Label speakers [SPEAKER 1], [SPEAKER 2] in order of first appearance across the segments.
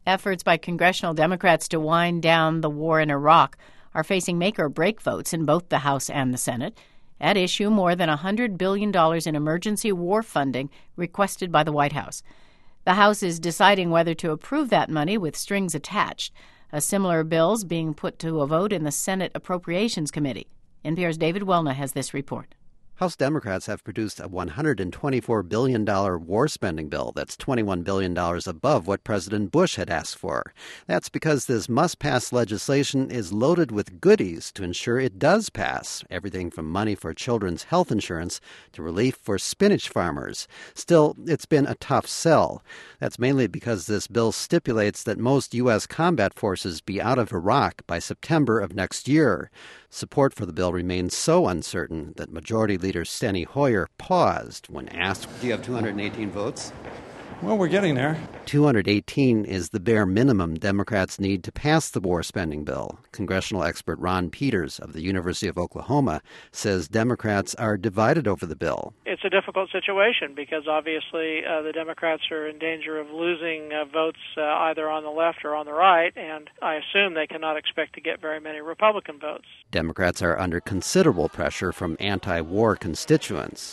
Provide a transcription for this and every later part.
[SPEAKER 1] Efforts by congressional Democrats to wind down the war in Iraq are facing make-or-break votes in both the House and the Senate. At issue, more than $100 billion in emergency war funding requested by the White House. The House is deciding whether to approve that money with strings attached. A similar bill's being put to a vote in the Senate Appropriations Committee. NPR's David Welna has this report.
[SPEAKER 2] House Democrats have produced a $124 billion war spending bill that's $21 billion above what President Bush had asked for. That's because this must-pass legislation is loaded with goodies to ensure it does pass, everything from money for children's health insurance to relief for spinach farmers. Still, it's been a tough sell. That's mainly because this bill stipulates that most U.S. combat forces be out of Iraq by September of next year. Support for the bill remains so uncertain that Majority Leader Steny Hoyer paused when asked, "Do you have 218 votes?"
[SPEAKER 3] Well, we're getting there.
[SPEAKER 2] 218 is the bare minimum Democrats need to pass the war spending bill. Congressional expert Ron Peters of the University of Oklahoma says Democrats are divided over the bill.
[SPEAKER 4] It's a difficult situation because obviously the Democrats are in danger of losing votes either on the left or on the right, and I assume they cannot expect to get very many Republican votes. Democrats
[SPEAKER 2] are under considerable pressure from anti-war constituents.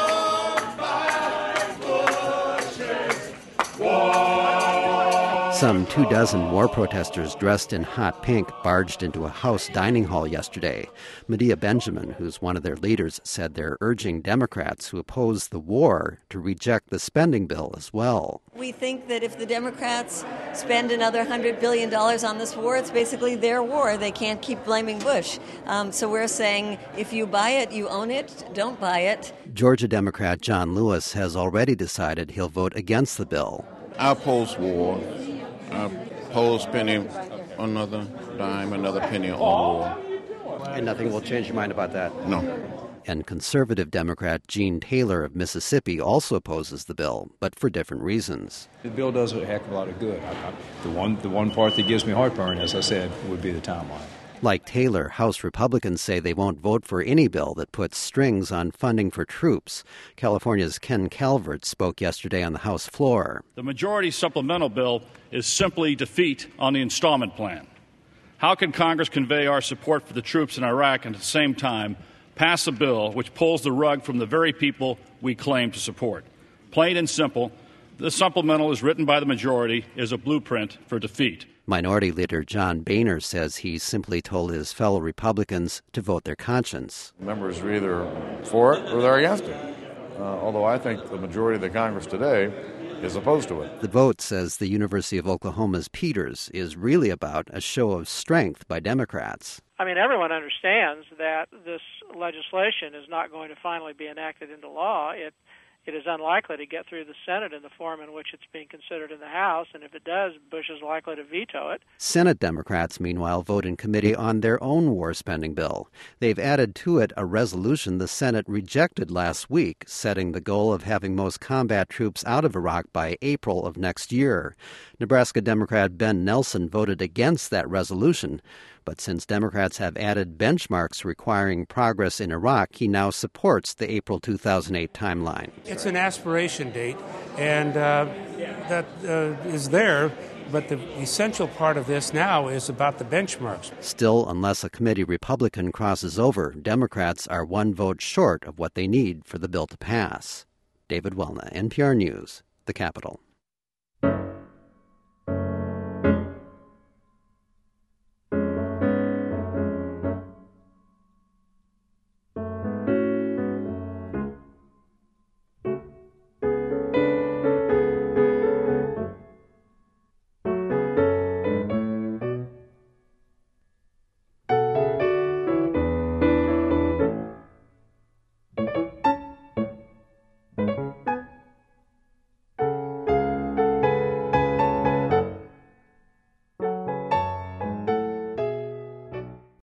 [SPEAKER 2] Some 24 war protesters dressed in hot pink barged into a House dining hall yesterday. Medea Benjamin, who's one of their leaders, said they're urging Democrats who oppose the war to reject the spending bill as well.
[SPEAKER 5] We think that if the Democrats spend another $100 billion on this war, it's basically their war. They can't keep blaming Bush. So we're saying if you buy it, you own it. Don't buy it.
[SPEAKER 2] Georgia Democrat John Lewis has already decided he'll vote against the bill.
[SPEAKER 6] I oppose war. I oppose spending another dime, another penny on war.
[SPEAKER 2] And nothing will change your mind about that?
[SPEAKER 6] No.
[SPEAKER 2] And conservative Democrat Gene Taylor of Mississippi also opposes the bill, but for different reasons.
[SPEAKER 3] The bill does a heck of a lot of good. The one part that gives me heartburn, as I said, would be the timeline.
[SPEAKER 2] Like Taylor, House Republicans say they won't vote for any bill that puts strings on funding for troops. California's Ken Calvert spoke yesterday on the House floor.
[SPEAKER 7] The majority supplemental bill is simply defeat on the installment plan. How can Congress convey our support for the troops in Iraq and at the same time pass a bill which pulls the rug from the very people we claim to support? Plain and simple, the supplemental is written by the majority is a blueprint for defeat.
[SPEAKER 2] Minority Leader John Boehner says he simply told his fellow Republicans to vote their conscience.
[SPEAKER 8] Members are either for it or they're against it, although I think the majority of the Congress today is opposed to it.
[SPEAKER 2] The vote, says the University of Oklahoma's Peters, is really about a show of strength by Democrats.
[SPEAKER 4] I mean, everyone understands that this legislation is not going to finally be enacted into law. It is unlikely to get through the Senate in the form in which it's being considered in the House, and if it does, Bush is likely to veto it.
[SPEAKER 2] Senate Democrats, meanwhile, vote in committee on their own war spending bill. They've added to it a resolution the Senate rejected last week, setting the goal of having most combat troops out of Iraq by April of next year. Nebraska Democrat Ben Nelson voted against that resolution. But since Democrats have added benchmarks requiring progress in Iraq, he now supports the April 2008 timeline.
[SPEAKER 9] It's an aspiration date, and that is there, but the essential part of this now is about the benchmarks.
[SPEAKER 2] Still, unless a committee Republican crosses over, Democrats are one vote short of what they need for the bill to pass. David Welna, NPR News, the Capitol.